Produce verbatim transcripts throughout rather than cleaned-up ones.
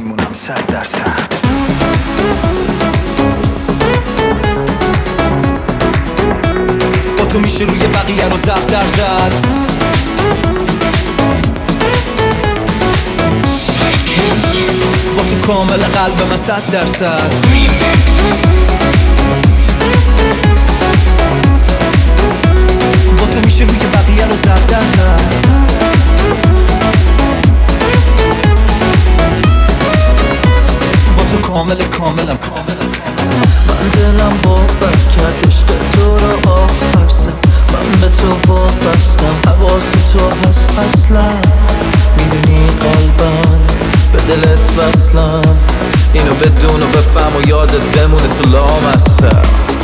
میمونم صد درصد. با تو میشه روی بقیه رو زب در زد. با تو کامل قلب من صد درصد. با تو میشه روی بقیه رو زب در زد. با تو کامل کاملم کاملم من دلم باور کرد عشق تو رو آخر سر. من به تو وابستم حواس تو هست اصلا. میدونی قلبم به دلت وصلم. اینو بدون و بفهم و یادت بمونه تو لامصب.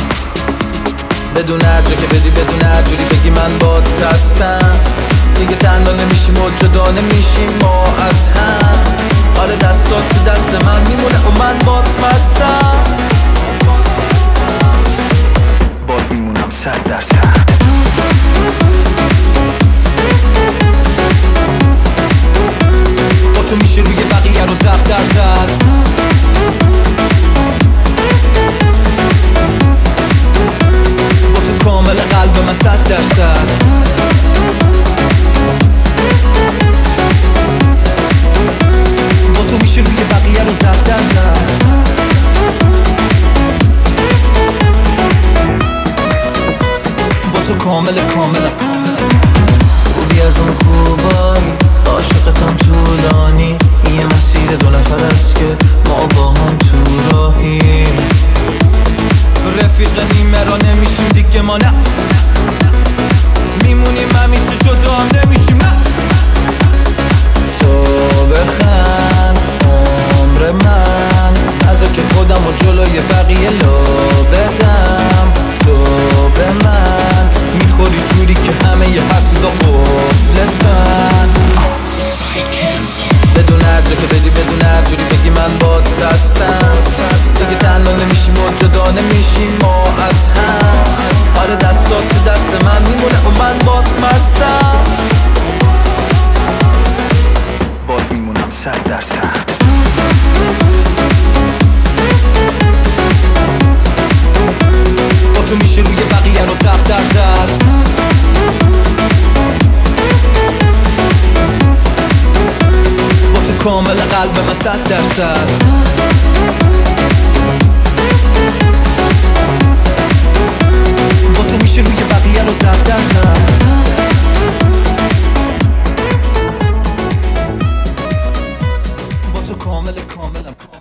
بدون هر جا که بدی بدون هر جوری بگی من باد دستم. دیگه تنها نمیشیم و جدا نمیشیم ما از هم. آره دستات تو دست من میمونه و من باد مستم. باد میمونم صد درصد. با تو میشه روی بقیه رو زب در زد. با تو کامل قلب من صد درصد. با تو میشه روی بقیه رو زب در زد. با تو کامل کامل خوبی از اون خوبایی. عاشقتم طولانی. این یه مسیر دو نفر است که ما با هم تو راهیم. رفیق نیمه را نمیشیم دیگه ما نه. میمونیم همیشه جدا نمیشیم نه. تو بخند عمر من ازا که خودم و جلوی بقیه لو بدم. تو به من میخوری جوری که همه ی حسودا قفلتن. بدون هر جا که بدی بدون هر جوری بگی من باد دستم. دیگه تنها نمیشیم و جدا نمیشیم ما از هم. آره دستات تو دست من میمونه و من باد مستم. باد میمونم صد درصد. با تو میشه روی بقیه رو زب در زد. با تو کامل قلب من صد درصد. با تو میشه روی بقیه رو زب در زد. با تو کامل کاملم کامل